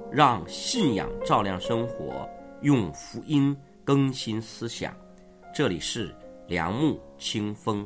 让信仰照亮生活，用福音更新思想。这里是良木清风。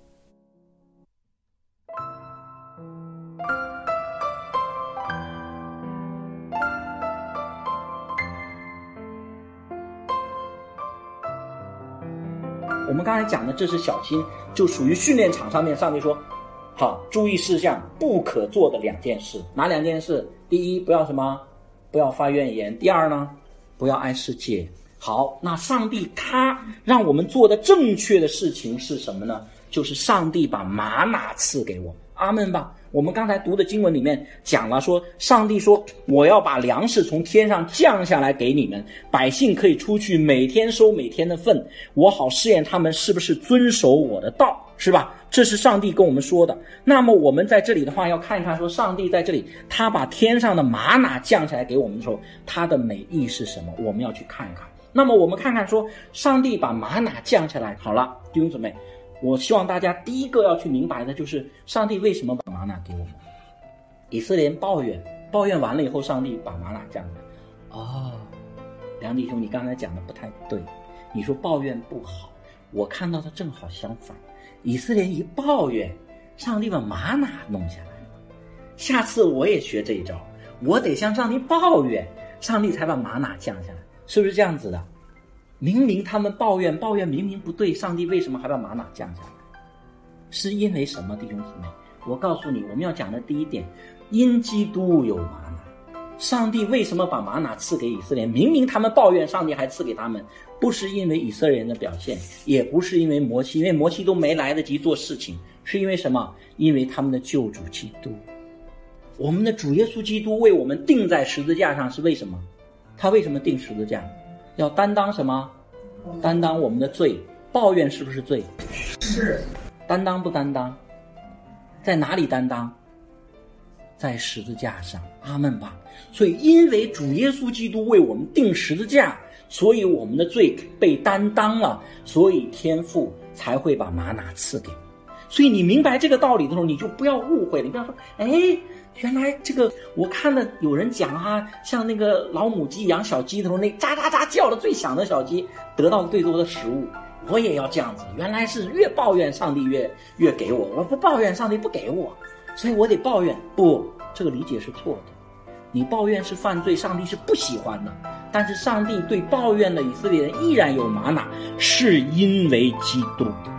我们刚才讲的这是小心，就属于训练场上面上帝说好，注意事项不可做的2件事。哪2件事？第一，不要什么？不要发怨言。第二呢，不要爱世界。好，那上帝他让我们做的正确的事情是什么呢？就是上帝把玛拿赐给我们。阿们吧。我们刚才读的经文里面讲了说，上帝说我要把粮食从天上降下来给你们，百姓可以出去每天收每天的份，我好试验他们是不是遵守我的道，是吧？这是上帝跟我们说的。那么我们在这里的话要看一看说，上帝在这里他把天上的玛拿降下来给我们的时候，他的美意是什么？我们要去看看。那么我们看看说，上帝把玛拿降下来，好了，弟兄姊妹，我希望大家第一个要去明白的就是上帝为什么把玛拿给我们。以色列人抱怨完了以后，上帝把玛拿降下来。梁弟兄，你刚才讲的不太对，你说抱怨不好，我看到的正好相反。以色列人一抱怨，上帝把玛拿弄下来了。下次我也学这一招，我得向上帝抱怨，上帝才把玛拿降下来，是不是这样子的？明明他们抱怨明明不对，上帝为什么还把玛拿降下来？是因为什么，弟兄姊妹？我告诉你，我们要讲的第一点，因基督有玛拿。上帝为什么把玛拿赐给以色列人？明明他们抱怨，上帝还赐给他们，不是因为以色列人的表现，也不是因为摩西，因为摩西都没来得及做事情，是因为什么？因为他们的救主基督。我们的主耶稣基督为我们钉在十字架上，是为什么？他为什么钉十字架？要担当什么？担当我们的罪。抱怨是不是罪？ 是。 担当不担当？在哪里担当？在十字架上。阿们吧。所以因为主耶稣基督为我们钉十字架，所以我们的罪被担当了，所以天父才会把玛拿赐给我们。所以你明白这个道理的时候，你就不要误会了。你不要说原来这个我看了有人讲像那个老母鸡养小鸡的时候，那喳喳喳叫的最响的小鸡得到最多的食物，我也要这样子。原来是越抱怨上帝越给我，我不抱怨上帝不给我，所以我得抱怨。不，这个理解是错的。你抱怨是犯罪，上帝是不喜欢的。但是上帝对抱怨的以色列人依然有玛拿，是因为基督。